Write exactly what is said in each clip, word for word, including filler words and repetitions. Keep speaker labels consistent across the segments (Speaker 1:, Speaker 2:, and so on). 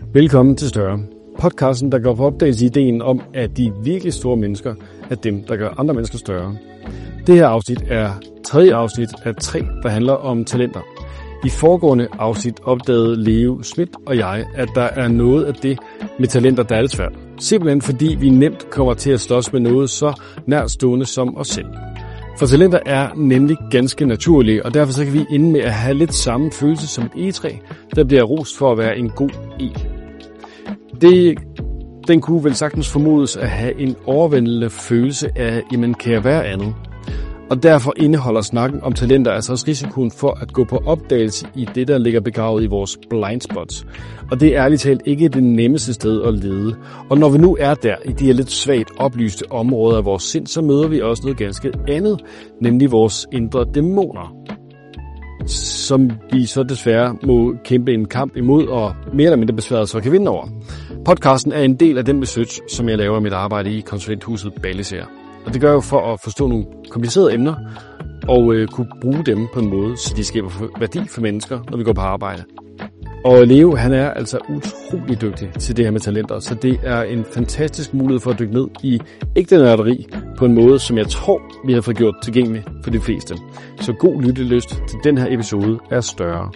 Speaker 1: Velkommen til Større. Podcasten, der går på opdagelse i ideen om, at de virkelig store mennesker er dem, der gør andre mennesker større. Det her afsnit er tredje afsnit af tre, der handler om talenter. I foregående afsnit opdagede Leo Schmidt og jeg, at der er noget af det med talenter, der er lidt svært. Simpelthen fordi vi nemt kommer til at slås med noget så nærstående som os selv. For talenter er nemlig ganske naturlige, og derfor så kan vi ende med at have lidt samme følelse som et egetræ, der bliver rost for at være en god eg. Det, den kunne vel sagtens formodes at have en overvældende følelse af, jamen kan jeg være andet? Og derfor indeholder snakken om talenter altså også risikoen for at gå på opdagelse i det, der ligger begravet i vores blind spots. Og det er ærligt talt ikke det nemmeste sted at lede. Og når vi nu er der i de her lidt svagt oplyste områder af vores sind, så møder vi også noget ganske andet, nemlig vores indre dæmoner, som vi så desværre må kæmpe en kamp imod og mere eller mindre besværet så kan vinde over. Podcasten er en del af den research, som jeg laver i mit arbejde i konsulenthuset Balliser. Og det gør jeg jo for at forstå nogle komplicerede emner og øh, kunne bruge dem på en måde, så de skaber værdi for mennesker, når vi går på arbejde. Og Leo, han er altså utrolig dygtig til det her med talenter, så det er en fantastisk mulighed for at dykke ned i ægte nørderi på en måde, som jeg tror, vi har fået gjort tilgængelig for de fleste. Så god lyttelyst til den her episode er Større.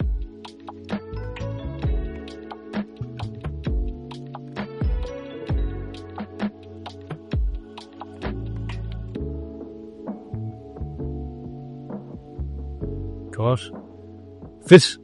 Speaker 1: Godt. Fedt.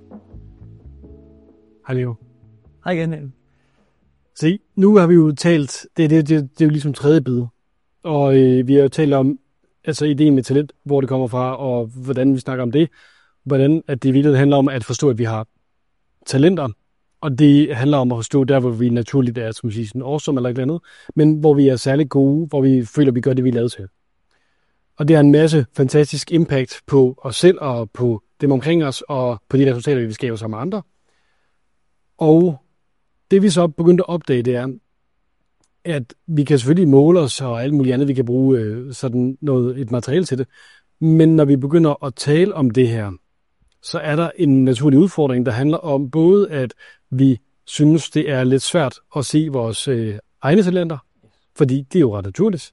Speaker 1: Hej Leo.
Speaker 2: Hej igen.
Speaker 1: Se, nu har vi jo talt, det, det, det, det er jo ligesom tredje bid, og øh, vi har jo talt om altså ideen med talent, hvor det kommer fra, og hvordan vi snakker om det, hvordan at det virkelig handler om at forstå, at vi har talenter, og det handler om at forstå der, hvor vi naturligt er, som siger, sådan awesome eller et eller andet, men hvor vi er særlig gode, hvor vi føler, at vi gør det, vi er lavet til. Og det har en masse fantastisk impact på os selv, og på dem omkring os, og på de resultater, vi skaber sammen med andre. Og det vi så begyndte at opdage, det er, at vi kan selvfølgelig måle os og alt muligt andet, vi kan bruge øh, sådan noget, et materiale til det. Men når vi begynder at tale om det her, så er der en naturlig udfordring, der handler om både, at vi synes, det er lidt svært at se vores øh, egne talenter, fordi det er jo ret naturligt.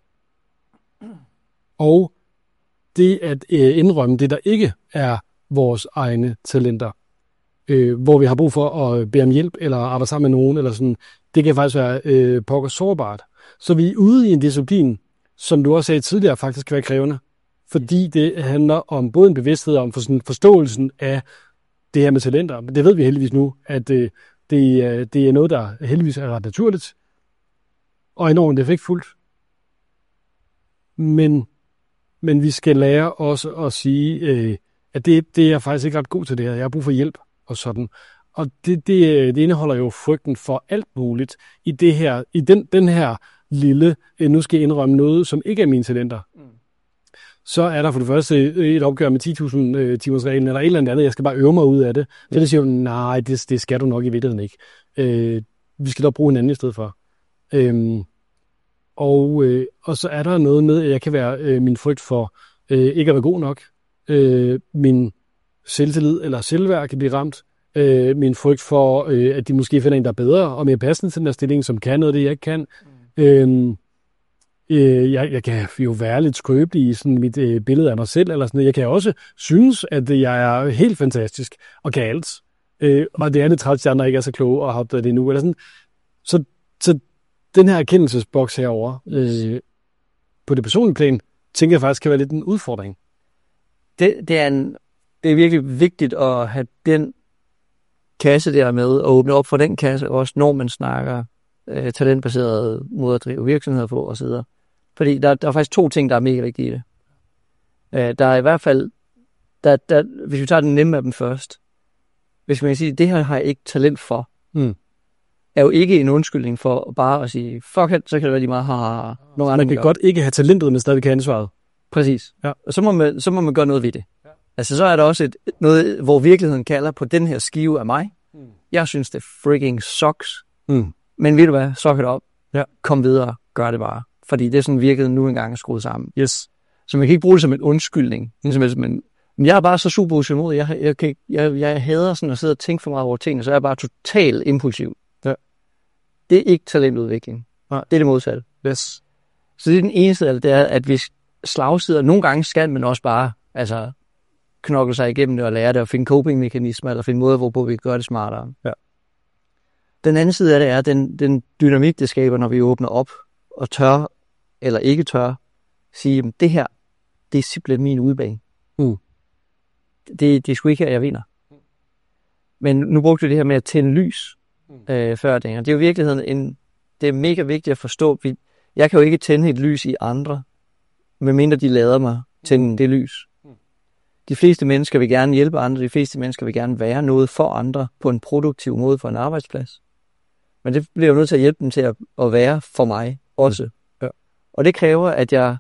Speaker 1: Og det at øh, indrømme det, der ikke er vores egne talenter, øh, hvor vi har brug for at bede om hjælp, eller arbejde sammen med nogen, eller sådan, det kan faktisk være øh, pokker sårbart. Så vi er ude i en disciplin, som du også sagde tidligere, faktisk kan være krævende, fordi det handler om både en bevidsthed om for sådan forståelsen af det her med talenter. Det ved vi heldigvis nu, at øh, det, øh, det er noget, der heldigvis er ret naturligt, og enormt effektfuldt. Men Men vi skal lære også at sige, øh, at det, det er faktisk ikke ret god til det her. Jeg har brug for hjælp og sådan. Og det, det, det indeholder jo frygten for alt muligt i det her, i den, den her lille, øh, nu skal jeg indrømme noget, som ikke er mine talenter. Mm. Så er der for det første et opgør med ti tusind øh, timers reglen eller et eller andet. Jeg skal bare øve mig ud af det. Så ja. Det siger jo, nej, det, det skal du nok i virkeligheden ikke. Øh, vi skal dog bruge hinanden i stedet for. Øh, Og, øh, og så er der noget med, at jeg kan være øh, min frygt for øh, ikke at være god nok. Øh, min selvtillid eller selvværd kan blive ramt. Øh, min frygt for, øh, at de måske finder en, der er bedre og mere passende til den der stilling, som kan noget af det, jeg ikke kan. Mm. Øh, øh, jeg, jeg kan jo være lidt skrøbelig i sådan mit øh, billede af mig selv. Eller sådan noget. Jeg kan også synes, at jeg er helt fantastisk og kan alt. Øh, og det er det træt, at andre ikke er så kloge og har opdaget det nu. Eller sådan. Så, så den her erkendelsesboks herovre, øh, på det personlige plan, tænker jeg faktisk kan være lidt en udfordring.
Speaker 2: Det, det, er, en, det er virkelig vigtigt at have den kasse der med, og åbne op for den kasse, også når man snakker øh, talentbaseret måde at drive virksomheder på osv. Fordi der, der er faktisk to ting, der er mega vigtige i det. Øh, der er i hvert fald, der, der, hvis vi tager den nemme af dem først, hvis man kan sige, det her har jeg ikke talent for, mm. er jo ikke en undskyldning for bare at sige, fuck it, så kan det være lige meget, har nogle andre.
Speaker 1: Man kan godt ikke have talentet, men stadig kan ansvaret.
Speaker 2: Præcis. Ja. Og så må, man, så må man gøre noget ved det. Ja. Altså så er der også et, noget, hvor virkeligheden kalder på den her skive af mig. Mm. Jeg synes, det freaking sucks. Mm. Men ved du hvad, suck it op. Ja. Kom videre, gør det bare. Fordi det er sådan virkeligheden nu engang er skruet sammen.
Speaker 1: Yes.
Speaker 2: Så man kan ikke bruge det som en undskyldning. Mm. Men, men jeg er bare så super usimod. Jeg, jeg, jeg, jeg, jeg hader sådan at sidde og tænke for meget over tingene, så jeg er bare totalt impulsiv. Ja. Det er ikke talentudvikling.
Speaker 1: Nej.
Speaker 2: Det er det modsatte.
Speaker 1: Yes.
Speaker 2: Så det er den eneste, det er, at hvis slagsider, nogle gange skal man også bare altså, knokle sig igennem det og lære det, og finde coping-mekanismer, eller finde måder, hvorpå vi kan gøre det smartere.
Speaker 1: Ja.
Speaker 2: Den anden side af det er den, den dynamik, det skaber, når vi åbner op og tør, eller ikke tør, sige, at det her, det er simpelthen min udbane.
Speaker 1: Mm.
Speaker 2: Det, det er sgu ikke her, jeg vinder. Men nu brugte vi det her med at tænde lys øh, før det. Og det er jo i virkeligheden en, det er mega vigtigt at forstå. Vi, jeg kan jo ikke tænde et lys i andre, medmindre de lader mig tænde det lys. De fleste mennesker vil gerne hjælpe andre. De fleste mennesker vil gerne være noget for andre på en produktiv måde for en arbejdsplads. Men det bliver jo nødt til at hjælpe dem til at, at være for mig også.
Speaker 1: Ja.
Speaker 2: Og det kræver, at jeg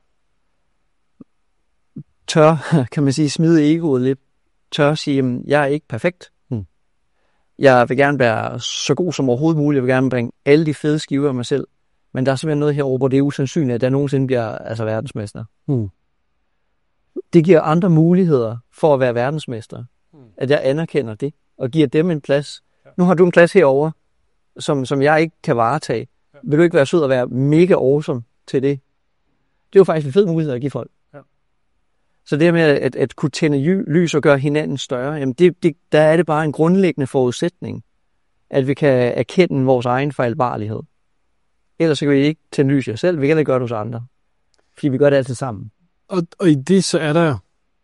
Speaker 2: tør, kan man sige, smide egoet lidt. Tør sige, at jeg er ikke perfekt.
Speaker 1: Mm.
Speaker 2: Jeg vil gerne være så god som overhovedet muligt. Jeg vil gerne bringe alle de fede skiver af mig selv. Men der er simpelthen noget herovre, hvor det er usandsynligt, at der nogensinde bliver altså verdensmester.
Speaker 1: Mm.
Speaker 2: Det giver andre muligheder for at være verdensmester. Mm. At jeg anerkender det, og giver dem en plads. Ja. Nu har du en plads herovre, som, som jeg ikke kan varetage. Ja. Vil du ikke være sød at være mega awesome til det? Det er jo faktisk en fed mulighed at give folk. Ja. Så det med at, at kunne tænde lys og gøre hinanden større, jamen det, det, der er det bare en grundlæggende forudsætning, at vi kan erkende vores egen fejlbarlighed. Ellers så kan vi ikke tænde lys i os selv, vi kan ikke gøre det hos andre. Fordi vi gør det altid sammen.
Speaker 1: Og, og i det så er der,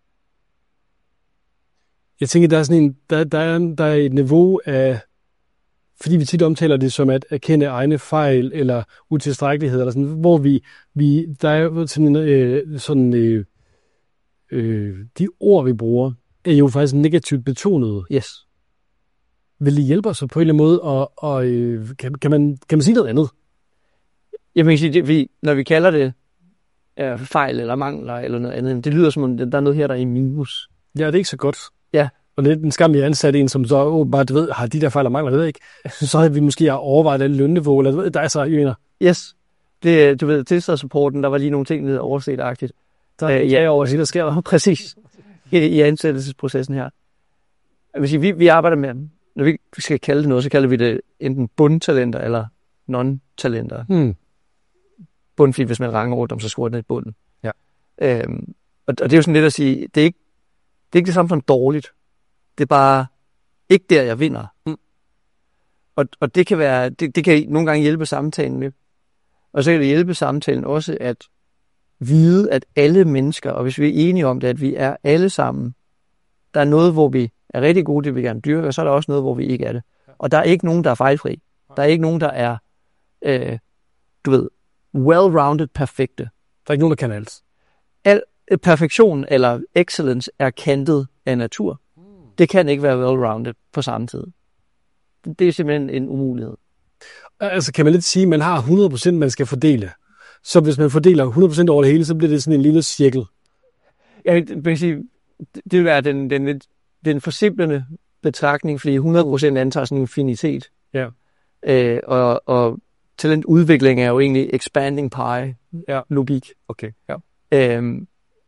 Speaker 1: jeg tænker, der er sådan en, der, der, er, der er et niveau af, fordi vi tit omtaler det som at erkende egne fejl eller utilstrækkelighed, eller sådan, hvor vi, vi der er jo sådan, øh, sådan øh, øh, de ord, vi bruger, er jo faktisk negativt betonede.
Speaker 2: Yes.
Speaker 1: Vil det hjælpe os på en eller anden måde, og, og øh, kan, kan, man, kan man sige noget andet?
Speaker 2: Jeg kan sige, det, vi, når vi kalder det øh, fejl eller mangler eller noget andet, det lyder som om, der er noget her, der er i minus.
Speaker 1: Ja, det er ikke så godt.
Speaker 2: Ja.
Speaker 1: Og det er en skam, jeg ansatte en, som så oh, bare, du ved, har de der fejl og mangler, det ved jeg ikke. Så havde vi måske overvejet det lønniveau, eller du ved, der er så jo
Speaker 2: Yes. Det, du ved, tilstandssupporten, der var lige nogle ting, der overset-agtigt.
Speaker 1: Der er øh, ja, over sig, der sker der.
Speaker 2: Præcis. I, i ansættelsesprocessen her. Jeg vil sige, vi, vi arbejder med, når vi skal kalde det noget, så kalder vi det enten bundtalenter eller non-talenter.
Speaker 1: Hmm.
Speaker 2: Bundfint, hvis man ranger rundt om, så skruer den i bunden.
Speaker 1: Ja.
Speaker 2: Øhm, og, og det er jo sådan lidt at sige, det er ikke det, er ikke det samme som dårligt. Det er bare ikke der, jeg vinder. Mm. Og, og det kan være, det, det kan nogle gange hjælpe samtalen med. Og så kan det hjælpe samtalen også at vide, at alle mennesker, og hvis vi er enige om det, at vi er alle sammen, der er noget, hvor vi er rigtig gode, det vi gerne dyrke, og så er der også noget, hvor vi ikke er det. Og der er ikke nogen, der er fejlfri. Der er ikke nogen, der er, øh, du ved, well-rounded perfekte.
Speaker 1: Der er ikke nogen, der kan alt.
Speaker 2: Al perfektion eller excellence er kantet af natur. Det kan ikke være well-rounded på samme tid. Det er simpelthen en umulighed.
Speaker 1: Altså kan man lidt sige, at man har hundrede procent, man skal fordele. Så hvis man fordeler hundrede procent over det hele, så bliver det sådan en lille cirkel.
Speaker 2: Jeg vil sige, det vil være den, den, den forsimplende betragtning, fordi hundrede procent antager sådan en infinitet.
Speaker 1: Ja.
Speaker 2: Øh, og, og talentudvikling er jo egentlig expanding pie
Speaker 1: ja.
Speaker 2: logik.
Speaker 1: Okay. Ja.
Speaker 2: Øhm,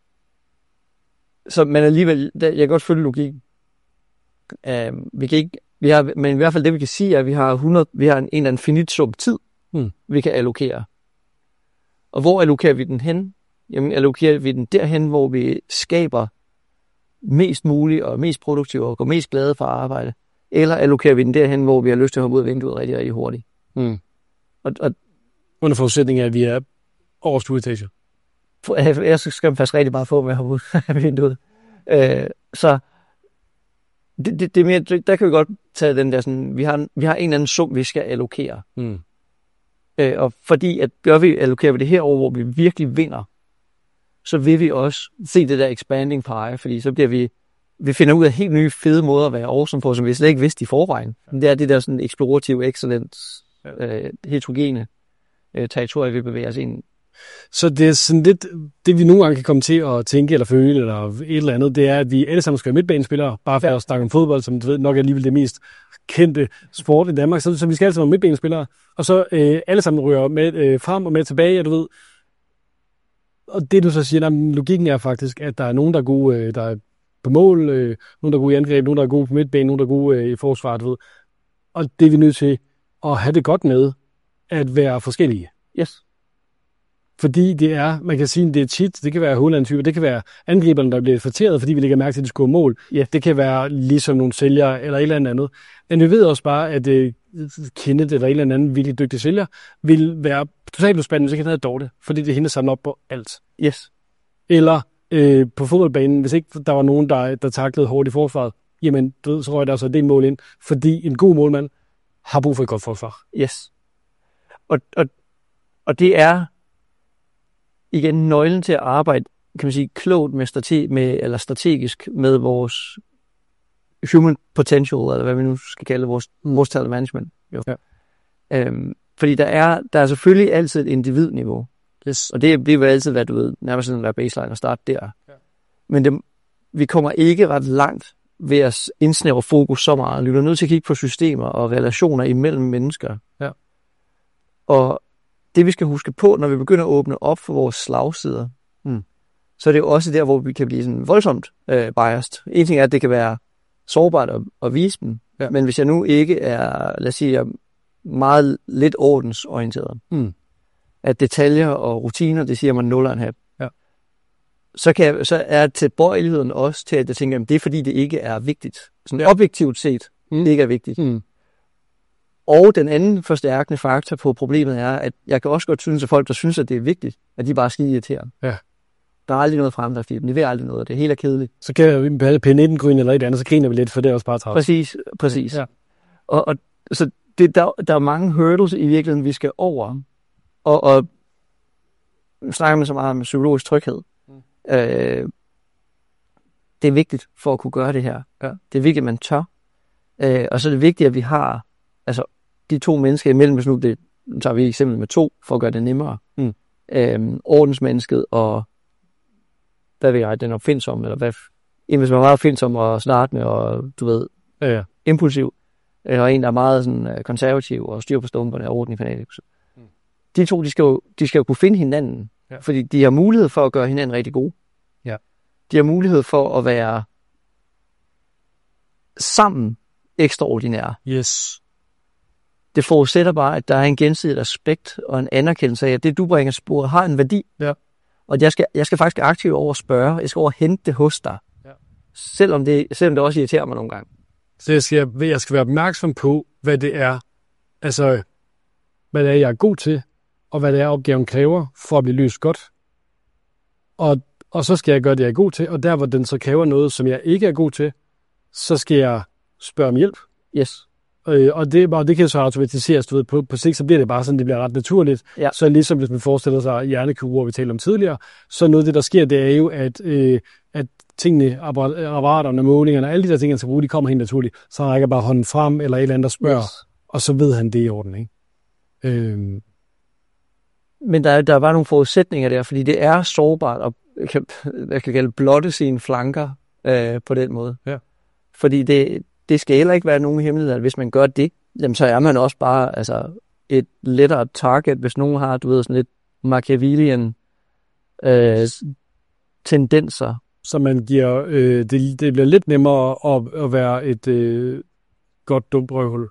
Speaker 2: så men alligevel, jeg kan godt følge logikken. Øhm, vi kan ikke, vi har, men i hvert fald det vi kan sige er, at vi har hundrede, vi har en, en eller anden finit sum tid, hmm. vi kan allokere. Og hvor allokerer vi den hen? Jamen allokerer vi den derhen, hvor vi skaber mest muligt og mest produktivt og går mest glade for arbejde. Eller allokerer vi den derhen, hvor vi har lyst til at hoppe ud af vinduet rigtig, rigtig hurtigt.
Speaker 1: Hmm.
Speaker 2: Og, og
Speaker 1: under forudsætning af, at vi er over stueetager.
Speaker 2: Jeg skal man faktisk rigtig meget få med at hoppe ud af vinduet. Øh, så det, det, det er mere, der kan vi godt tage den der sådan, vi har, vi har en eller anden sum, vi skal allokere.
Speaker 1: Hmm.
Speaker 2: Øh, og fordi at gør vi, allokerer vi det herover, hvor vi virkelig vinder, så vil vi også se det der expanding pie, fordi så bliver vi, vi finder ud af helt nye fede måder at være awesome på, som vi slet ikke vidste i forvejen. Ja. Det er det der sådan eksplorative, excellent, øh, heterogene øh, territorier, vi bevæger os ind.
Speaker 1: Så det er sådan lidt, det vi nogle gange kan komme til at tænke eller føle, eller et eller andet, det er, at vi alle sammen skal være midtbanespillere, bare for ja. at snakke om fodbold, som du ved nok er alligevel det mest kendte sport i Danmark, så, så vi skal alle sammen være midtbanespillere, og så øh, alle sammen ryger med øh, frem og med tilbage, og du ved, og det du så siger, jamen, logikken er faktisk, at der er nogen, der er gode, øh, der er på mål, øh, nogen, der er gode i angreb, nogen, der er gode på midtbanen, nogen, der er gode øh, i forsvar, du ved, og det er vi nødt til at have det godt med, at være forskellige.
Speaker 2: Yes.
Speaker 1: Fordi det er, man kan sige, det er tit, det kan være Holland-typer, det kan være angriberne, der bliver forteret, fordi vi lægger mærke til, at de scorer mål.
Speaker 2: Yeah.
Speaker 1: Det kan være ligesom nogle sælgere eller et eller andet. Men vi ved også bare, at uh, Kenneth eller en eller anden virkelig dygtig sælger vil være totalt uspændende, hvis ikke han havde dårligt, fordi det er hende, der samler op på alt.
Speaker 2: Yes.
Speaker 1: Eller øh, på fodboldbanen, hvis ikke der var nogen, der, der taklede hårdt i forsvaret, jamen, du ved, så røg der så det mål ind, fordi en god målmand har brug for et godt forsvar.
Speaker 2: Yes. Og, og, og det er igen nøglen til at arbejde, kan man sige, klogt med, strate- med eller strategisk med vores human potential, eller hvad vi nu skal kalde vores, vores talent management. Jo. Ja. Øhm, fordi der er, der er selvfølgelig altid et individniveau. Yes. Og det, det vil altid være, du ved, nærmest sådan en baseline og starte der. Ja. Men det, vi kommer ikke ret langt ved at indsnævre fokus så meget. Vi bliver nødt til at kigge på systemer og relationer imellem mennesker. Ja. Og det vi skal huske på, når vi begynder at åbne op for vores slagsider, mm. så er det jo også der, hvor vi kan blive sådan voldsomt øh, biased. En ting er, at det kan være sårbart at, at vise dem, ja. Men hvis jeg nu ikke er, lad os sige, meget lidt ordensorienteret, mm. at detaljer og rutiner, det siger man nul og en halv, ja. så, kan jeg, så er tilbøjeligheden også til, at jeg tænker, at det er fordi, det ikke er vigtigt. Sådan ja. Objektivt set, mm. det ikke er vigtigt. Mm. Og den anden forstærkende faktor på problemet er, at jeg kan også godt synes, at folk, der synes, at det er vigtigt, at de bare skal irritere. Ja. Der er aldrig noget fremdrift i dem. De ved aldrig noget. Det er helt er kedeligt. Så
Speaker 1: kan vi P nitten-gryn eller et andet, så griner vi lidt, for det er også bare travlt.
Speaker 2: Præcis, præcis. Ja. Og, og så det, der, der er mange hurdles i virkeligheden, vi skal over. Og, og snakker man så meget om psykologisk tryghed. Mm. Øh, det er vigtigt for at kunne gøre det her. Ja. Det er vigtigt, at man tør. Øh, og så er det vigtigt, at vi har altså de to mennesker imellem, hvis nu det, nu tager vi eksempel med to, for at gøre det nemmere. Mm. Øhm, ordensmennesket og, hvad ved jeg, den opfindsom, eller hvad, en hvis man er meget opfindsom og snartende, og du ved, ja, ja. impulsiv, eller en, der er meget sådan, konservativ og styr på stumperne og orden i fanatik. Mm. De to, de skal, jo, de skal jo kunne finde hinanden, ja. Fordi de har mulighed for at gøre hinanden rigtig gode. Ja. De har mulighed for at være sammen ekstraordinære.
Speaker 1: Yes.
Speaker 2: Det forudsætter bare, at der er en gensidig respekt og en anerkendelse af, at det, du bringer sporet, har en værdi. Ja. Og jeg skal, jeg skal faktisk aktivt over at spørge. Jeg skal over at hente det hos dig. Ja. Selvom, det, selvom det også irriterer mig nogle gange.
Speaker 1: Så jeg skal, jeg skal være opmærksom på, hvad det er, altså, hvad det er, jeg er god til, og hvad det er, opgaven kræver, for at blive løst godt. Og, og så skal jeg gøre det, jeg er god til, og der, hvor den så kræver noget, som jeg ikke er god til, så skal jeg spørge om hjælp.
Speaker 2: Yes.
Speaker 1: Øh, og det, og det kan så automatiseres, du ved, på, på sigt, så bliver det bare sådan, det bliver ret naturligt. Ja. Så ligesom hvis man forestiller sig hjernekirurger, vi talte om tidligere, så noget af det, der sker, det er jo, at, øh, at tingene, apparaterne, målingerne, alle de der ting, han skal bruge, de kommer helt naturligt. Så han rækker bare hånden frem, eller et eller andet, der spørger, yes. Og så ved han det i orden, ikke? Øh.
Speaker 2: Men der er, der er bare nogle forudsætninger der, fordi det er sårbart, og jeg kan, jeg kan kalde blotte sine flanker øh, på den måde. Ja. Fordi det Det skal heller ikke være nogen hemmelighed, at hvis man gør det, jamen så er man også bare altså, et lettere target, hvis nogen har, du ved, sådan lidt Machiavellian øh, tendenser.
Speaker 1: Så man giver, øh, det, det bliver lidt nemmere at, at være et øh, godt dumt røvhul.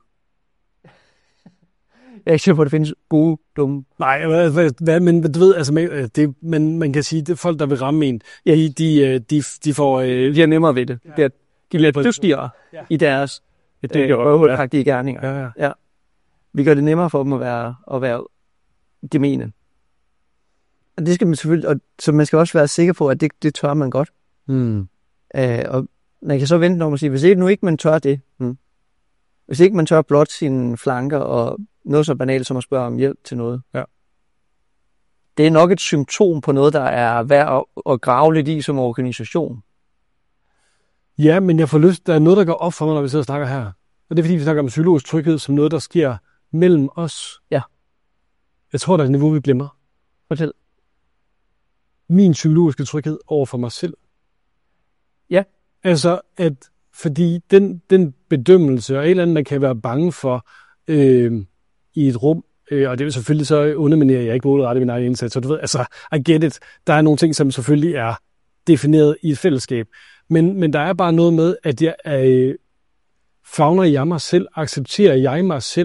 Speaker 2: Jeg er ikke sikker på, at det findes gode, dumme.
Speaker 1: Nej, hvad, hvad, men du ved, altså, det, man, man kan sige, det er folk, der vil ramme en, ja. de, de, de, de får... Øh,
Speaker 2: de er nemmere ved det. Ja. Det er, de bliver dygtigere ja. I deres øh, røvhulagtige gerninger. Ja, ja. Ja. Vi gør det nemmere for dem at være, at være gemene. Og det skal man selvfølgelig, og så man skal også være sikker på, at det, det tør man godt. Mm. Øh, og man kan så vente om at sige, hvis ikke nu ikke man tør det, mm. hvis ikke man tør blot sine flanker og noget så banalt som at spørge om hjælp til noget, ja. Det er nok et symptom på noget, der er værd at, at grave lidt i som organisation.
Speaker 1: Ja, men jeg får lyst, der er noget, der går op for mig, når vi sidder og snakker her. Og det er fordi, vi snakker om psykologisk tryghed som noget, der sker mellem os.
Speaker 2: Ja.
Speaker 1: Jeg tror, der er et niveau, vi glemmer.
Speaker 2: Fortæl.
Speaker 1: Min psykologiske tryghed over for mig selv.
Speaker 2: Ja.
Speaker 1: Altså, at fordi den, den bedømmelse, og et eller andet, man kan være bange for øh, i et rum, øh, og det er selvfølgelig så underminerer jeg ikke målrettet min egen indsats. Så du ved, altså, I get it. Der er nogle ting, som selvfølgelig er defineret i et fællesskab. Men, men der er bare noget med, at jeg øh, favner jeg mig selv, accepterer jeg mig selv,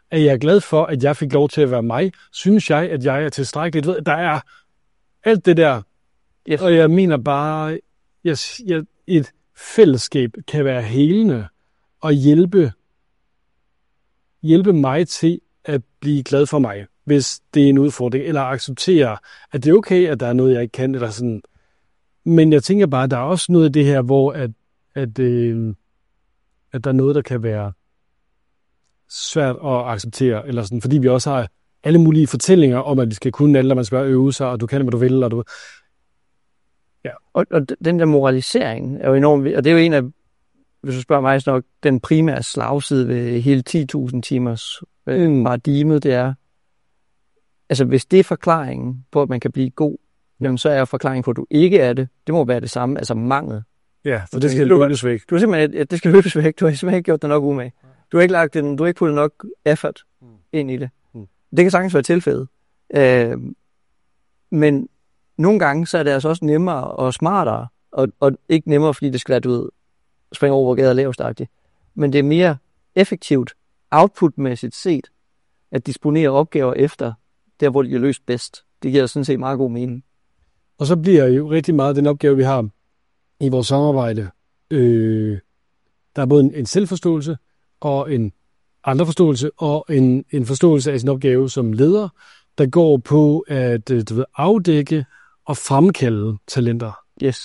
Speaker 1: er jeg glad for, at jeg fik lov til at være mig? Synes jeg, at jeg er tilstrækkeligt? Ved, der er alt det der, yes. Og jeg mener bare, jeg, jeg, et fællesskab kan være helende og hjælpe, hjælpe mig til at blive glad for mig, hvis det er en udfordring, eller acceptere, at det er okay, at der er noget, jeg ikke kan, eller sådan. Men jeg tænker bare, at der er også noget af det her, hvor at, at, øh, at der er noget, der kan være svært at acceptere, eller sådan, fordi vi også har alle mulige fortællinger om, at vi skal kunne alt, når man skal øve sig, og du kan, hvad du vil, og du...
Speaker 2: Ja. Og, og den der moralisering er jo enormt, og det er jo en af, hvis du spørger mig, så nok den primære slagside ved hele ti tusind timers mm. paradigmet, det er, altså hvis det er forklaringen på, at man kan blive god, jamen så er forklaringen på, at du ikke er det, det må være det samme, altså mangel.
Speaker 1: Ja, for det skal løbes væk.
Speaker 2: Du har simpelthen, det skal løbes væk, du har simpelthen ikke gjort det nok umage. Du har ikke lagt den, du har ikke puttet nok effort mm. ind i det. Mm. Det kan sagtens være tilfældet. Øh, men nogle gange, så er det altså også nemmere og smartere, og, og ikke nemmere, fordi det skal lade ud springe over, hvor gader er lavstagtigt. Men det er mere effektivt, outputmæssigt set, at disponere opgaver efter, der hvor de er løst bedst. Det giver sådan set meget god mening.
Speaker 1: Og så bliver jo rigtig meget den opgave, vi har i vores samarbejde. Øh, der er både en, en selvforståelse, og en andre forståelse, og en, en forståelse af sin opgave som leder, der går på at du ved, afdække og fremkalde talenter.
Speaker 2: Yes.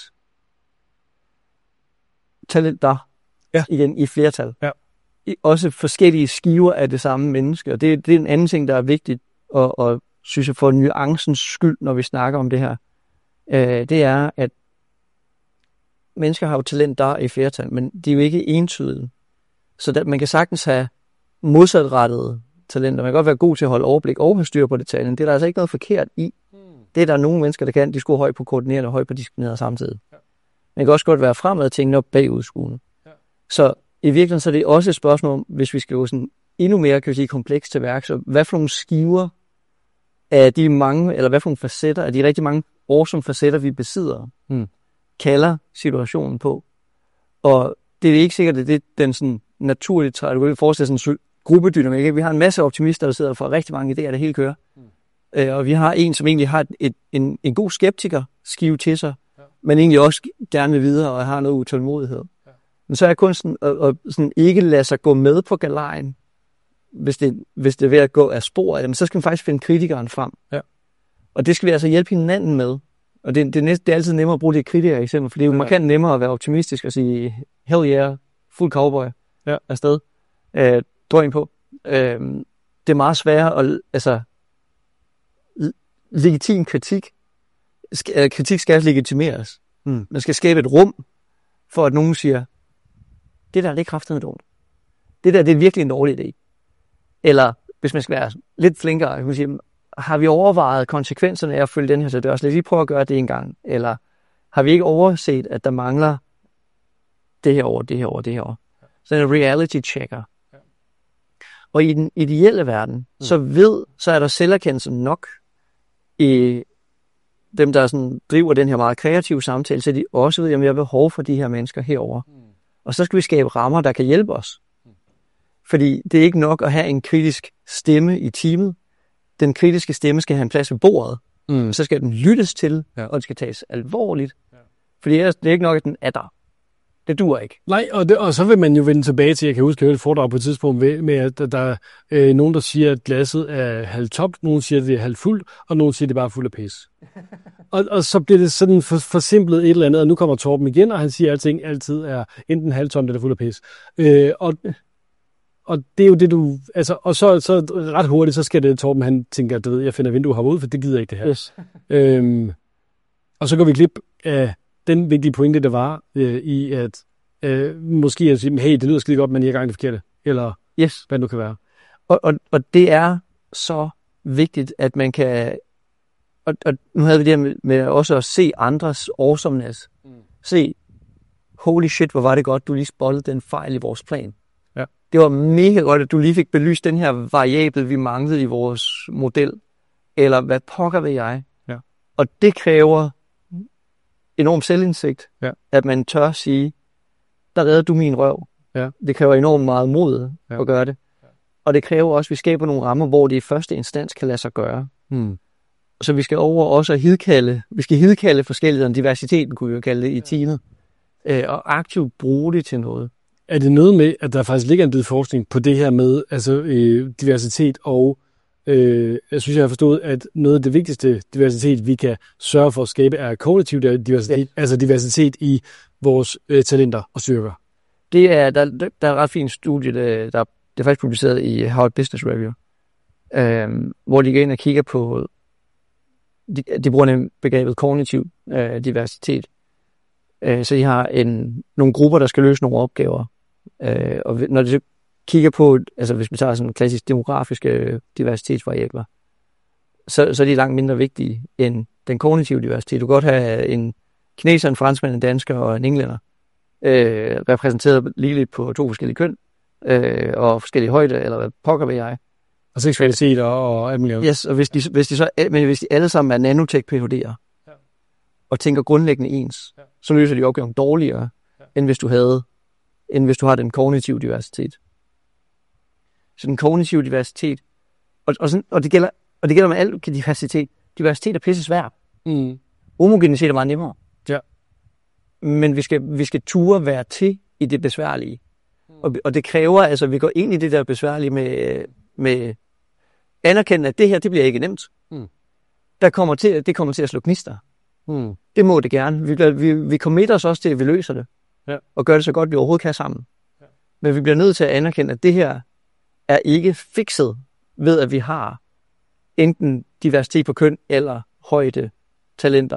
Speaker 2: Talenter.
Speaker 1: Ja.
Speaker 2: Igen i flertal.
Speaker 1: Ja.
Speaker 2: I også forskellige skiver af det samme menneske. Og det, det er en anden ting, der er vigtigt, og, og synes jeg for nuancens skyld, når vi snakker om det her. Øh, det er, at mennesker har jo talenter i flertal, men de er jo ikke entydige. Så der, man kan sagtens have modsatrettede talenter. Man kan godt være god til at holde overblik og have styr på detaljen. Det er der altså ikke noget forkert i. Mm. Det er der nogle mennesker, der kan. De skulle højt på koordinerende og højt på disciplineret samtidig. Ja. Man kan også godt være fremadtænkende og bagudskuende. Ja. Så i virkeligheden så er det også et spørgsmål om, hvis vi skal gå sådan endnu mere, kan vi sige, kompleks til værk, så hvad for nogle skiver af de mange, eller hvad for nogle facetter, af de rigtig mange awesome facetter, vi besidder, mm. kalder situationen på. Og det er ikke sikkert, at det er den sådan naturlige træ. Du kan forestille sådan en gruppedynamik. Vi har en masse optimister, der sidder for rigtig mange idéer, der hele kører. Mm. Øh, og vi har en, som egentlig har et, et, en, en god skeptiker skive til sig, ja. Men egentlig også gerne vil videre og har noget utålmodighed. Ja. Men så er kunsten at, at sådan ikke lade sig gå med på galejen, hvis det, hvis det er ved at gå af sporet, jamen, så skal man faktisk finde kritikeren frem. Ja. Og det skal vi altså hjælpe hinanden med. Og det, det, er, næste, det er altid nemmere at bruge det kritiker eksempel, for det er jo ja. markant nemmere at være optimistisk og sige, hell yeah, fuld cowboy, ja. afsted, øh, drøn på. Øh, det er meget sværere at, altså, legitim kritik, sk- kritik skal legitimeres. Hmm. Man skal skabe et rum, for at nogen siger, det der, det er kraftedeme dumt. Det der, det er virkelig en dårlig idé. Eller, hvis man skal være lidt flinkere, kan man sige, har vi overvejet konsekvenserne af at følge den her til dørs? Lad os lige prøve at gøre det en gang. Eller har vi ikke overset, at der mangler det her år, det her år, det her år? Så en reality checker. Ja. Og i den ideelle verden, mm. så ved, så er der selverkendelse nok i dem, der sådan driver den her meget kreative samtale, så de også ved, at vi har behov for de her mennesker herover. Mm. Og så skal vi skabe rammer, der kan hjælpe os. Mm. Fordi det er ikke nok at have en kritisk stemme i teamet. Den kritiske stemme skal have en plads ved bordet. Mm. Så skal den lyttes til, ja. og den skal tages alvorligt. Ja. Fordi ellers det er ikke nok, at den er der. Det duer ikke. Nej, og, det, og så vil man jo vende tilbage til, jeg kan huske, at jeg hørte et foredrag på et tidspunkt med, med at der, der er øh, nogen, der siger, at glasset er halvt tomt, nogen siger, at det er halvt fuldt, og nogen siger, at det er bare fuld af pis. og, og så bliver det sådan for, forsimplet et eller andet, og nu kommer Torben igen, og han siger, at alting altid er enten halvt tomt eller fuld af pis. Øh, og, og det er jo det, du... Altså, og så, så ret hurtigt, så skal det, Torben, han tænker, at jeg finder vinduet herude, for det gider ikke det her. Yes. øhm, og så går vi glip af den vigtige pointe, der var øh, i, at øh, måske at sige, hey, det lyder skide godt, men jeg er i gang det forkerte. Eller yes. hvad det nu kan være. Og, og, og det er så vigtigt, at man kan... Og, og nu havde vi det her med, med også at se andres awesomeness. Mm. Se, holy shit, hvor var det godt, du lige spottede den fejl i vores plan. Ja. Det var mega godt, at du lige fik belyst den her variabel, vi manglede i vores model. Eller hvad pokker ved jeg? Ja. Og det kræver enorm selvindsigt, ja. At man tør sige, der redder du min røv. Ja. Det kræver enormt meget mod ja. At gøre det. og det kræver også, at vi skaber nogle rammer, hvor det i første instans kan lade sig gøre.
Speaker 1: Hmm.
Speaker 2: Så vi skal over også at hidkalde, vi skal hidkalde forskelligheden, diversiteten kunne vi jo kalde det i teamet, øh, og aktivt bruge det til noget.
Speaker 1: Er det noget med, at der faktisk ligger en bid forskning på det her med altså, øh, diversitet, og øh, jeg synes, jeg har forstået, at noget af det vigtigste diversitet, vi kan sørge for at skabe, er kognitiv diversitet, ja. Altså diversitet i vores øh, talenter og styrker.
Speaker 2: Det er, der, der er et ret fint studie, der, der det er faktisk publiceret i Harvard Business Review, øh, hvor de går ind og kigger på, de, de bruger en begrebet kognitiv øh, diversitet. Øh, så de har en, nogle grupper, der skal løse nogle opgaver. Øh, og når de så kigger på, altså hvis vi tager sådan klassisk demografiske diversitetsvariabler, så, så er de langt mindre vigtige end den kognitive diversitet. Du kan godt have en kineser, en franskmand, en dansker og en englænder, øh, repræsenteret ligeligt på to forskellige køn, øh, og forskellige højde, eller hvad pokker ved jeg.
Speaker 1: Og seksualitet og alt muligt.
Speaker 2: Yes, og hvis de, hvis de så, men hvis de alle sammen er nanotech-P H D'er, ja. Og tænker grundlæggende ens, ja. Så løser de opgaven dårligere, ja. end hvis du havde, end hvis du har den kognitive diversitet. Så den kognitive diversitet, og, og, sådan, og, det, gælder, og det gælder med al diversitet. Diversitet er pisse svært.
Speaker 1: Mm.
Speaker 2: Homogenitet er meget nemmere.
Speaker 1: Ja.
Speaker 2: Men vi skal, vi skal ture være til i det besværlige. Mm. Og, og det kræver, altså vi går ind i det der besværlige med, med anerkende, at det her, det bliver ikke nemt. Mm. Der kommer til, det kommer til at slå gnister. Mm. Det må det gerne. Vi, vi, vi committer os også til, at vi løser det. Ja. Og gør det så godt, vi overhovedet kan sammen. Ja. Men vi bliver nødt til at anerkende, at det her er ikke fikset ved, at vi har enten diversitet på køn eller højde talenter.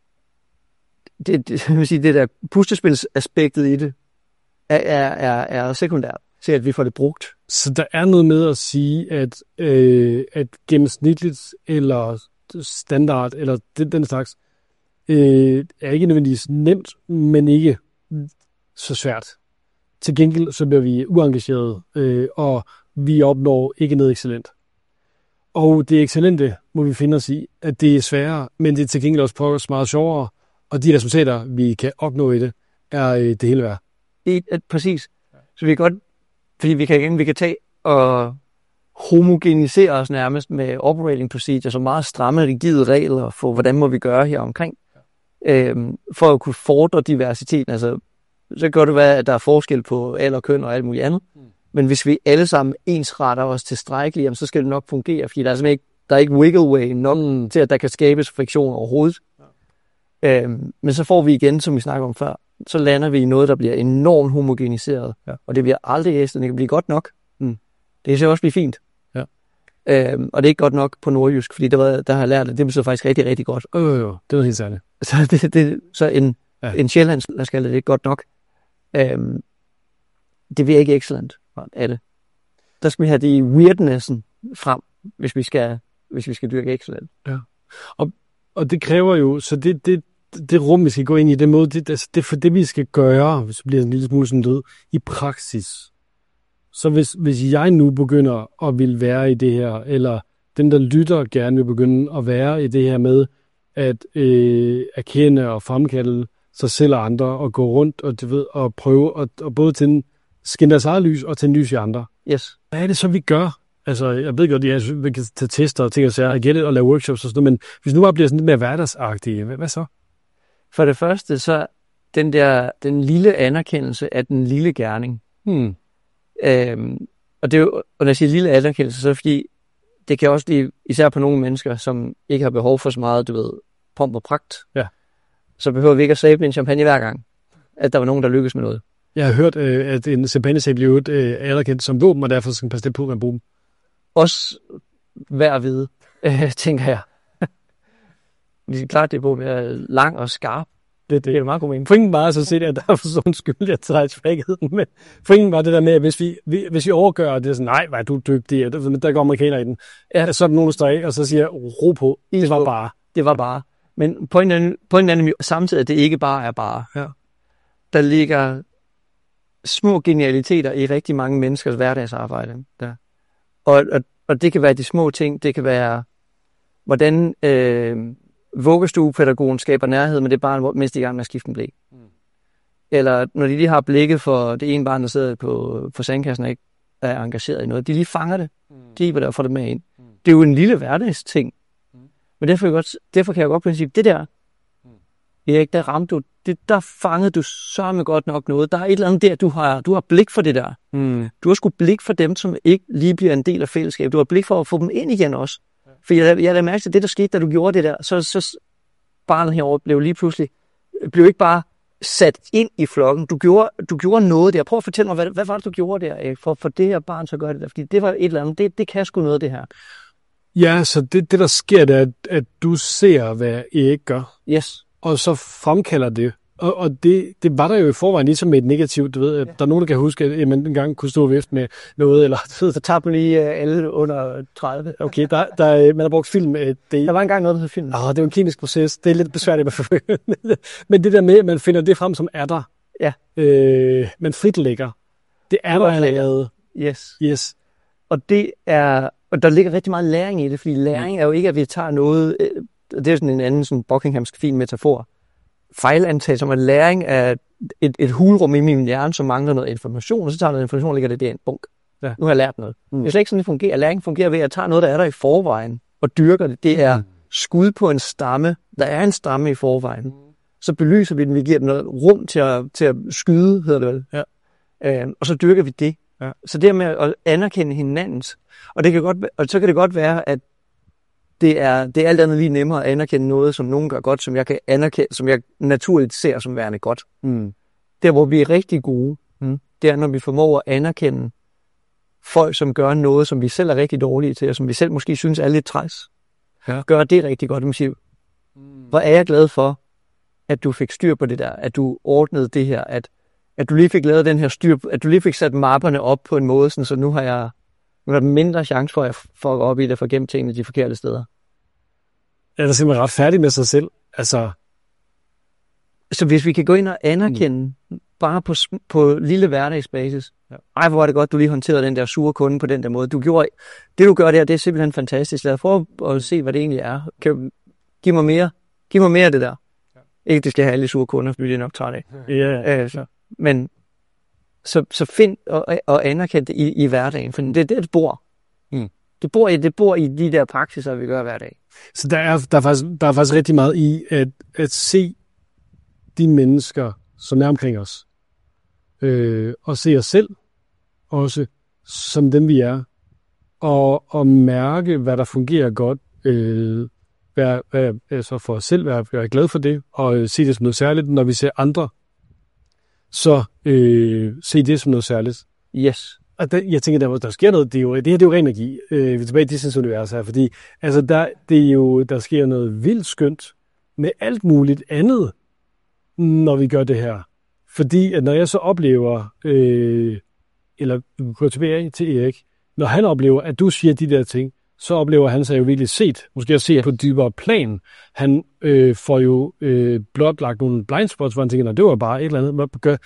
Speaker 2: Det, det, vil sige, det der puslespilsaspektet i det er, er, er, er sekundært til, at vi får det brugt.
Speaker 1: Så der er noget med at sige, at, øh, at gennemsnitligt eller standard eller den, den slags øh, er ikke nødvendigvis nemt, men ikke så svært. Til gengæld så bliver vi uengagerede, øh, og vi opnår ikke noget excellent. Og det excellente må vi finde os i, at det er sværere, men det er til gengæld også på meget sjovere, og de resultater, vi kan opnå i det, er øh, det hele værd.
Speaker 2: Det er præcis. Så vi kan godt, fordi vi kan igen, vi kan tage og homogenisere os nærmest med operating procedure, så meget stramme, rigide regler for, hvordan må vi gøre her omkring, øhm, for at kunne fordre diversiteten. Altså, så kan det være, at der er forskel på alder, køn og alt muligt andet. Mm. Men hvis vi alle sammen ensretter os tilstrækkeligt, jamen, så skal det nok fungere, fordi der er simpelthen ikke, der er ikke wiggle way nok mm. til, at der kan skabes friktion overhovedet. Ja. Øhm, men så får vi igen, som vi snakker om før, så lander vi i noget, der bliver enormt homogeniseret. Ja. Og det bliver aldrig æstet, det kan blive godt nok. Mm. Det kan også blive fint. Ja. Øhm, og det er ikke godt nok på nordjysk, fordi der, var, der har jeg lært, at det betyder faktisk rigtig, rigtig godt.
Speaker 1: Øh, øh, øh. Det er helt særligt.
Speaker 2: Så, det, det, så en, ja. en sjællands, lad os kalde det, godt nok. Øhm, det bliver ikke excellent af det. Der skal vi have de weirdnessen frem, hvis vi skal, hvis vi skal dyrke excellent.
Speaker 1: Ja. Og, og det kræver jo, så det, det, det rum, vi skal gå ind i, det måde, det, altså det er for det, vi skal gøre, hvis vi bliver en lille smule sådan død, i praksis. Så hvis, hvis jeg nu begynder at vil være i det her, eller den, der lytter, gerne vil begynde at være i det her med, at øh, erkende og fremkalde sig selv og andre, og gå rundt og, du ved, og prøve at og både tænde, skinne deres eget lys og tænde lys i andre.
Speaker 2: Yes.
Speaker 1: Hvad er det så, vi gør? Altså, jeg ved godt, at jeg kan tage tester og ting og sager, jeg get it, og lave workshops og sådan noget, men hvis nu bare bliver sådan lidt mere hverdagsagtige, hvad, hvad så?
Speaker 2: For det første, så den der, den lille anerkendelse af den lille gerning. Hmm. Øhm, og det er jo, og når jeg siger lille anerkendelse, så er det fordi, det kan også blive, især på nogle mennesker, som ikke har behov for så meget, du ved, pomp og pragt,
Speaker 1: ja.
Speaker 2: Så behøver vi ikke at sæbe en champagne hver gang, at der var nogen, der lykkes med noget.
Speaker 1: Jeg har hørt, øh, at en champagne blev øh, anerkendt som våben, og derfor skal man passe på, at man bruger dem.
Speaker 2: Også værd at vide, øh, tænker jeg. Det er klart, det er både mere lang og skarp. Det, det er meget god mening.
Speaker 1: Pointen var så set, at der er for sådan skyld, at træde svagheden. Men pointen var det der med, at hvis vi, vi, hvis vi overgør det, sådan, nej, hvad er du dygtig, der går amerikaner i den. Ja, så er der nogen, der står af, og så siger, ro på, det var bare.
Speaker 2: Det var bare. Men pointen, pointen er samtidig, at det ikke bare er bare.
Speaker 1: Ja.
Speaker 2: Der ligger små genialiteter i rigtig mange menneskers hverdagsarbejde. Der. Og, og, og det kan være de små ting, det kan være, hvordan øh, vuggestuepædagogen skaber nærhed med det barn, mens de er i gang med at skifte en blæ. Mm. Eller når de lige har blikket for det ene barn, der sidder på, på sandkassen og ikke er engageret i noget. De lige fanger det. De er der får det med ind. Det er jo en lille hverdagsting. Men derfor, godt, derfor kan jeg godt sige, det der, Erik, der ramte du, det, der fangede du sørme godt nok noget. Der er et eller andet der, du har, du har blik for det der.
Speaker 1: Mm.
Speaker 2: Du har sgu blik for dem, som ikke lige bliver en del af fællesskabet. Du har blik for at få dem ind igen også. For jeg, jeg lader mærke til det, der skete, da du gjorde det der, så, så barnet herovre blev lige pludselig, blev ikke bare sat ind i flokken. Du gjorde, du gjorde noget der. Prøv at fortælle mig, hvad, hvad var det, du gjorde der, Erik, for, for det her barn så gør det der? Fordi det var et eller andet, det, det kan sgu noget, det her.
Speaker 1: Ja, så det, det der sker, det er, at, at du ser, hvad Erik gør.
Speaker 2: Yes.
Speaker 1: Og så fremkalder det. Og, og det, det var der jo i forvejen ligesom med et negativt, du ved, at ja. Der er nogen, der kan huske, at man engang kunne stå vest med noget, eller
Speaker 2: så tabte man lige alle under tredive.
Speaker 1: Okay, der, der, man har brugt film. Det,
Speaker 2: der var engang noget, der hed film.
Speaker 1: Ah, det er en klinisk proces. Det er lidt besværligt at forfølge. Men det der med, at man finder det frem, som er der.
Speaker 2: Ja.
Speaker 1: Øh, man fritlægger. Det er der allerede.
Speaker 2: Yes.
Speaker 1: Yes.
Speaker 2: Og det er, og der ligger rigtig meget læring i det, fordi læring er jo ikke, at vi tager noget, det er sådan en anden sådan Buckinghamsk fin metafor. Fejlantagelse som en læring af et, et hulrum i min hjerne, som mangler noget information, og så tager noget information og lægger det der i en bunk. Ja. Nu har jeg lært noget. Mm. Det er slet ikke sådan, det fungerer. Læring fungerer ved, at jeg tager noget, der er der i forvejen, og dyrker det. Det er mm. skud på en stamme. Der er en stamme i forvejen. Mm. Så belyser vi den, vi giver den noget rum til at, til at skyde, hedder det vel. Ja. Øhm, og så dyrker vi det. Ja. Så det med at anerkende hinandens. Og, det kan godt, og så kan det godt være, at det er, det er alt andet lige nemmere at anerkende noget, som nogen gør godt, som jeg kan anerkende, som jeg naturligt ser som værende godt. Mm. Der, hvor vi er rigtig gode, mm. det er, når vi formår at anerkende folk, som gør noget, som vi selv er rigtig dårlige til, og som vi selv måske synes er lidt træls. Ja. Gør det rigtig godt. Man siger, mm. hvor er jeg glad for, at du fik styr på det der, at du ordnede det her, at, at du lige fik lavet den her styr, at du lige fik sat mapperne op på en måde, sådan, så nu har jeg nu er der mindre chance for at få op i det, for at gemme tingene de forkerte steder.
Speaker 1: Er der simpelthen ret færdig med sig selv? Altså...
Speaker 2: Så hvis vi kan gå ind og anerkende, mm. bare på, på lille hverdagsbasis, ja. Ej, hvor var det godt, du lige håndterede den der sure kunde på den der måde. Du gjorde, det du gør der, det er simpelthen fantastisk. Lad os prøve at se, hvad det egentlig er. Kan, giv mig mere. Giv mig mere af det der. Ja. Ikke, det skal have alle sure kunder, fordi det er nok træt af. Ja, ja. Øh, så. Men så, så find og, og anerkend det i, i hverdagen, for det er det, det bor. Mm. Det bor, i, det bor i de der praksiser, vi gør hver dag.
Speaker 1: Så der er, der er, faktisk, der er faktisk rigtig meget i at, at se de mennesker, som er omkring os, øh, og se os selv også som dem, vi er, og, og mærke, hvad der fungerer godt, øh, være, være, altså for os selv, være, være glad for det, og øh, se det som noget særligt, når vi ser andre, så øh, se det som noget særligt.
Speaker 2: Yes.
Speaker 1: Og der, jeg tænker, der, der sker noget, det, er jo, det her det er jo ren energi, øh, vi er tilbage i Disneys univers her, fordi altså, der, det er jo, der sker noget vildt skønt med alt muligt andet, når vi gør det her. Fordi at når jeg så oplever, øh, eller du går tilbage til Erik, når han oplever, at du siger de der ting, så oplever han sig jo virkelig set, måske at se yes. på et dybere plan. Han øh, får jo øh, blotlagt nogle blindspots, hvor han tænker, det var bare et eller andet, man gør.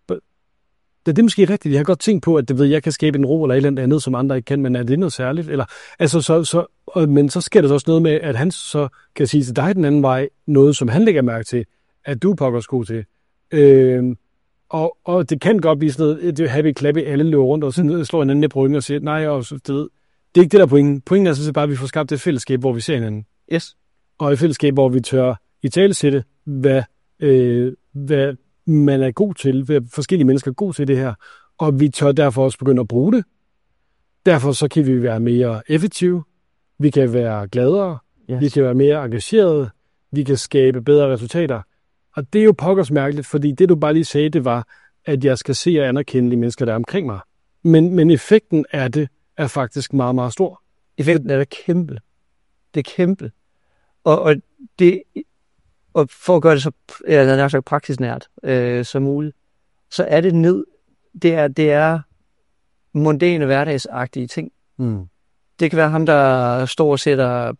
Speaker 1: Det er måske rigtigt. Jeg har godt tænkt på, at det ved, jeg kan skabe en ro eller et eller andet, som andre ikke kan, men er det noget særligt? Eller, altså, så, så, og, men så sker der så også noget med, at han så kan sige til dig den anden vej, noget som han lægger mærke til, at du er pokkers god til. Øh, og, og det kan godt blive sådan noget, det er happy clappy, alle løber rundt og sådan, slår hinanden i bryggen og siger, nej, og så, det, ved, det er ikke det der pointen. Pointen er så bare, at vi får skabt et fællesskab, hvor vi ser hinanden.
Speaker 2: Yes.
Speaker 1: Og et fællesskab, hvor vi tør i talesætte, hvad, øh, hvad man er god til, hvad forskellige mennesker er god til det her, og vi tør derfor også begynde at bruge det. Derfor så kan vi være mere effektive, vi kan være gladere, yes. vi kan være mere engagerede, vi kan skabe bedre resultater. Og det er jo pokkers mærkeligt, fordi det du bare lige sagde, det var, at jeg skal se og anerkende de mennesker, der er omkring mig. Men, men effekten af det er faktisk meget, meget stor.
Speaker 2: Effekten er da kæmpe. Det er kæmpe. Og, og, det, og for at gøre det så ja, sagt praksisnært øh, som muligt, så er det ned, det er, det er mundane hverdagsagtige ting. Mm. Det kan være ham, der står og sætter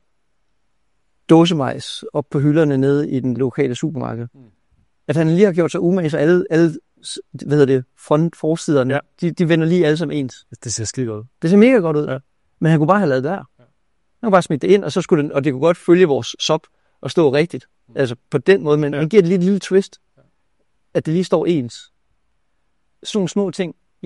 Speaker 2: dåsemajs op på hylderne nede i den lokale supermarked. Mm. At han lige har gjort sig umage, så alle, alle hvad hedder det, front, forsiderne, ja. de, de vender lige alle som ens.
Speaker 1: Det ser skide godt.
Speaker 2: Det ser mega godt ud. Ja. Men han kunne bare have lavet det der. Ja. Han kunne bare smide det ind, og så skulle den, og det kunne godt følge vores sop og stå rigtigt. Mm. Altså på den måde, men ja. Han giver det lige et lille twist, at det lige står ens. Sådan nogle små ting,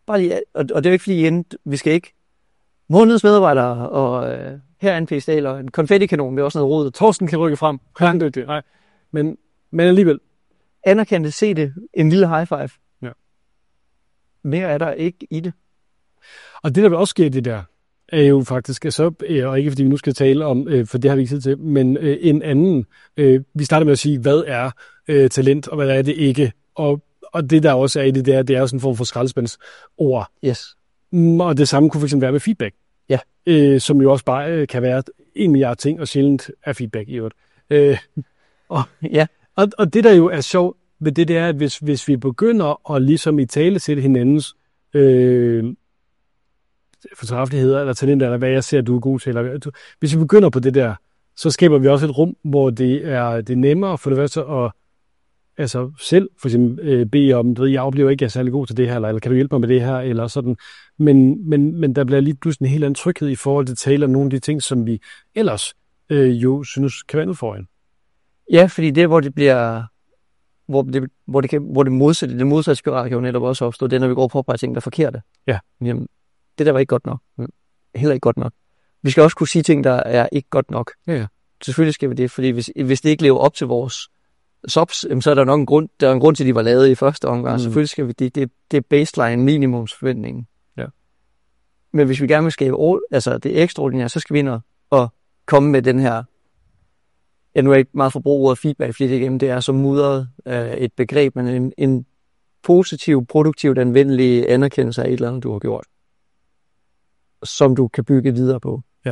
Speaker 2: bare lige, og, og det er jo ikke fordi, igen, vi skal ikke månedens medarbejdere, og øh, her er en P S D, og en konfettikanon, det er også noget rod.
Speaker 1: Torsten kan rykke frem. Han dygtig. Nej. Men, men alligevel.
Speaker 2: Anerkendte, se det, en lille high five.
Speaker 1: Ja.
Speaker 2: Mere er der ikke i det.
Speaker 1: Og det, der vil også ske det der, er jo faktisk, så, og ikke fordi vi nu skal tale om, for det har vi ikke tid til, men en anden, vi starter med at sige, hvad er talent, og hvad er det ikke? Og, og det, der også er i det der, det er jo sådan en form for skraldespændsord.
Speaker 2: Yes.
Speaker 1: Og det samme kunne fx være med feedback.
Speaker 2: Ja.
Speaker 1: Øh, som jo også bare kan være en milliard ting, og sjældent er feedback i øvrigt. Øh, og,
Speaker 2: ja.
Speaker 1: og, og det, der jo er sjovt ved det, det er, at hvis, hvis vi begynder at ligesom i tale sætte hinandens øh, fortræffeligheder, eller talenter, eller hvad jeg ser, du er god til, eller, hvis vi begynder på det der, så skaber vi også et rum, hvor det er, det er nemmere for det første at altså selv for eksempel øh, bede om, du ved, jeg oplever ikke, at jeg er særlig god til det her, eller, eller kan du hjælpe mig med det her, eller sådan. Men, men, men der bliver lige pludselig en helt anden tryghed i forhold til tale om nogle af de ting, som vi ellers øh, jo synes kan være noget foran.
Speaker 2: Ja, fordi det, hvor det bliver, hvor det, hvor det, kan, hvor det modsatte, det modsatte spiral kan jo netop også opstå, det er, når vi går på at påpege ting, der er forkerte.
Speaker 1: Ja.
Speaker 2: Jamen, det der var ikke godt nok. Heller ikke godt nok. Vi skal også kunne sige ting, der er ikke godt nok.
Speaker 1: Ja, ja.
Speaker 2: Selvfølgelig skal vi det, fordi hvis, hvis det ikke lever op til vores subs, så er der nok en grund, der er en grund til, at de var lavet i første omgang. Mm. Selvfølgelig skal vi det. Det, det er baseline, minimumsforventningen.
Speaker 1: Ja.
Speaker 2: Men hvis vi gerne vil skabe altså det ekstraordinære, så skal vi ind og, og komme med den her, ja, nu er jeg ikke meget for brug ordet feedback, fordi det, jamen, det er så mudret øh, et begreb, men en, en positiv, produktivt anvendelig anerkendelse af et eller andet, du har gjort, som du kan bygge videre på.
Speaker 1: Ja.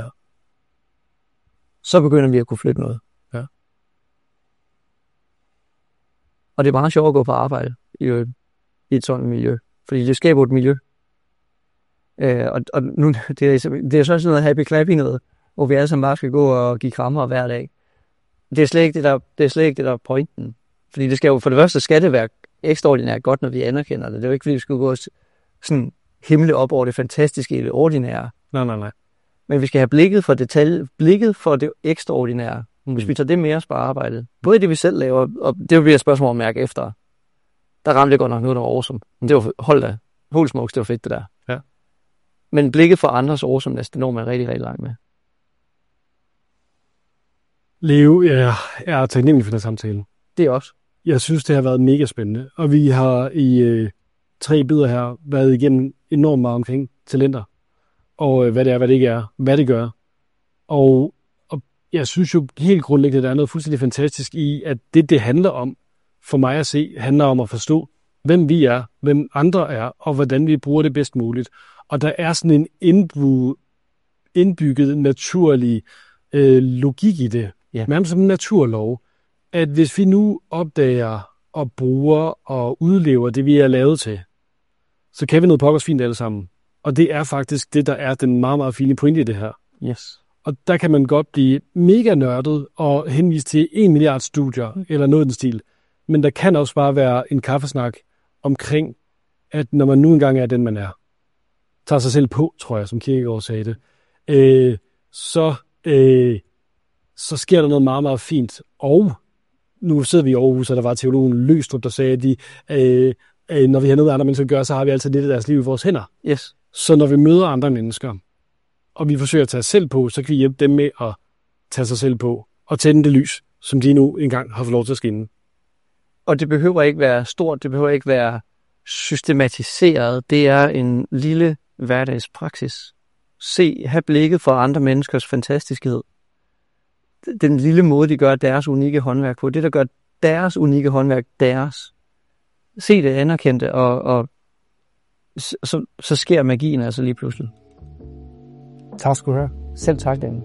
Speaker 2: Så begynder vi at kunne flytte noget.
Speaker 1: Ja.
Speaker 2: Og det er meget sjovt at gå på arbejde i, i et sådan miljø, fordi det skaber et miljø. Øh, og, og nu, det er, det er sådan noget happy clappy noget, hvor vi alle sammen bare skal gå og give krammer hver dag. Det er slet ikke det, der, det er slet ikke det, der er pointen. Fordi det skal jo for det første skal det være ekstraordinært godt, når vi anerkender det. Det er jo ikke, fordi vi skal gå sådan himle op over det fantastiske i det ordinære.
Speaker 1: Nej, nej, nej.
Speaker 2: Men vi skal have blikket for detalje, blikket for det ekstraordinære. Hvis mm. vi tager det med os på arbejdet, både det vi selv laver, og det bliver et spørgsmål om at mærke efter. Der ramte det godt nok noget, der var awesome. Men det var, hold da, hold smokes, det var fedt det der.
Speaker 1: Ja.
Speaker 2: Men blikket for andres awesomeness, det når man rigtig, rigtig langt med.
Speaker 1: Leo, jeg er taknemmelig for den samtale.
Speaker 2: Det er også.
Speaker 1: Jeg synes, det har været mega spændende. Og vi har i øh, tre bidder her været igennem enormt meget omkring talenter. Og øh, hvad det er, hvad det ikke er, hvad det gør. Og, og jeg synes jo helt grundlæggende, der er noget fuldstændig fantastisk i, at det, det handler om, for mig at se, handler om at forstå, hvem vi er, hvem andre er, og hvordan vi bruger det bedst muligt. Og der er sådan en indbru, indbygget, naturlig øh, logik i det.
Speaker 2: Ja.
Speaker 1: Men som en naturlov, at hvis vi nu opdager og bruger og udlever det, vi er lavet til, så kan vi noget pokkers fint alle sammen. Og det er faktisk det, der er den meget, meget fine pointe i det her.
Speaker 2: Yes.
Speaker 1: Og der kan man godt blive mega nørdet og henvise til en milliard studier mm. eller noget i den stil. Men der kan også bare være en kaffesnak omkring, at når man nu engang er den, man er, tager sig selv på, tror jeg, som Kierkegaard sagde det, øh, så, øh, så sker der noget meget, meget fint. Og nu sidder vi i Aarhus, og der var teologen Løgstrup, der sagde, at de, øh, øh, når vi har noget andre mennesker at gøre, så har vi altid lidt af deres liv i vores hænder.
Speaker 2: Yes.
Speaker 1: Så når vi møder andre mennesker, og vi forsøger at tage os selv på, så kan vi hjælpe dem med at tage sig selv på, og tænde det lys, som de nu engang har fået lov til at skinne.
Speaker 2: Og det behøver ikke være stort, det behøver ikke være systematiseret. Det er en lille hverdagspraksis. Se, have blikket for andre menneskers fantastiskhed. Den lille måde, de gør deres unikke håndværk på, det der gør deres unikke håndværk deres. Se det anerkendte, og, og så, så sker magien altså lige pludselig. Tak skal du have. Selv tak, Daniel.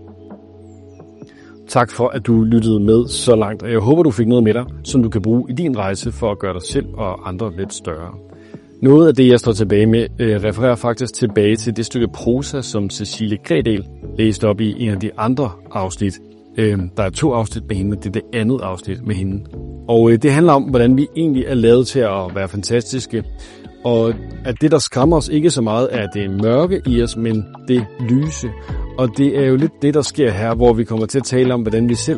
Speaker 1: Tak for, at du lyttede med så langt, og jeg håber, du fik noget med dig, som du kan bruge i din rejse for at gøre dig selv og andre lidt større. Noget af det, jeg står tilbage med, øh, refererer faktisk tilbage til det stykke prosa, som Cecilie Gredal læste op i en af de andre afsnit. Øh, der er to afsnit med hende, men det er det andet afsnit med hende. Og øh, det handler om, hvordan vi egentlig er lavet til at være fantastiske, og at det, der skræmmer os ikke så meget, er det mørke i os, men det lyse. Og det er jo lidt det, der sker her, hvor vi kommer til at tale om, hvordan vi selv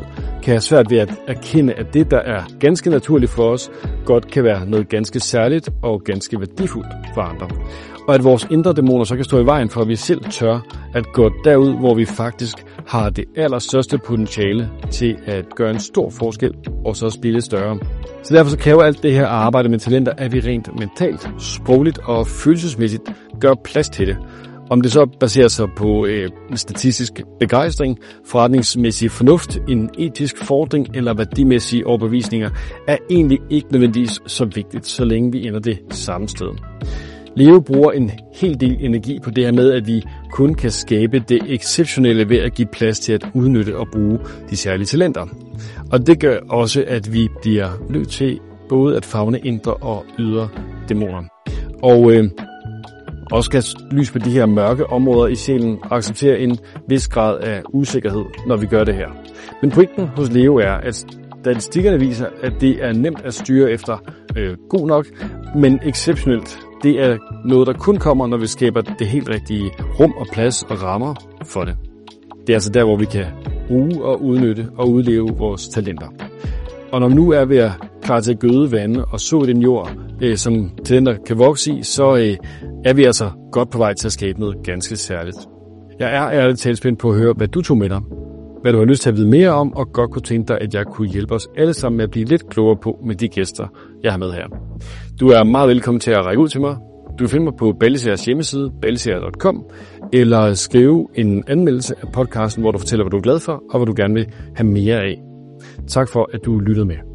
Speaker 1: kan have svært ved at erkende, at det, der er ganske naturligt for os, godt kan være noget ganske særligt og ganske værdifuldt for andre. Og at vores indre dæmoner så kan stå i vejen for, at vi selv tør at gå derud, hvor vi faktisk har det allerstørste potentiale til at gøre en stor forskel og så spille større. Så derfor så kræver alt det her arbejde med talenter, at vi rent mentalt, sprogligt og følelsesmæssigt gør plads til det. Om det så baserer sig på øh, statistisk begejstring, forretningsmæssig fornuft, en etisk fordring eller værdimæssige overbevisninger, er egentlig ikke nødvendigvis så vigtigt, så længe vi ender det samme sted. Leo bruger en hel del energi på det her med, at vi kun kan skabe det exceptionelle ved at give plads til at udnytte og bruge de særlige talenter. Og det gør også, at vi bliver nødt til både at favne indre og ydre dæmoner. Og øh, også kan lys på de her mørke områder i sjælen og acceptere en vis grad af usikkerhed, når vi gør det her. Men pointen hos Leo er, at statistikkerne viser, at det er nemt at styre efter øh, god nok, men exceptionelt. Det er noget, der kun kommer, når vi skaber det helt rigtige rum og plads og rammer for det. Det er altså der, hvor vi kan bruge og udnytte og udleve vores talenter. Og når vi nu er ved at klar til at gøde vande og så den jord, øh, som talenter kan vokse i, så øh, er vi altså godt på vej til at skabe noget ganske særligt. Jeg er ærligt talt spændt på at høre, hvad du tog med dig. Hvad du har lyst til at vide mere om, og godt kunne tænke dig, at jeg kunne hjælpe os alle sammen med at blive lidt klogere på med de gæster, jeg har med her. Du er meget velkommen til at række ud til mig. Du kan finde mig på Balleseras hjemmeside, ballesera punktum com, eller skrive en anmeldelse af podcasten, hvor du fortæller, hvad du er glad for, og hvad du gerne vil have mere af. Tak for, at du lyttede med.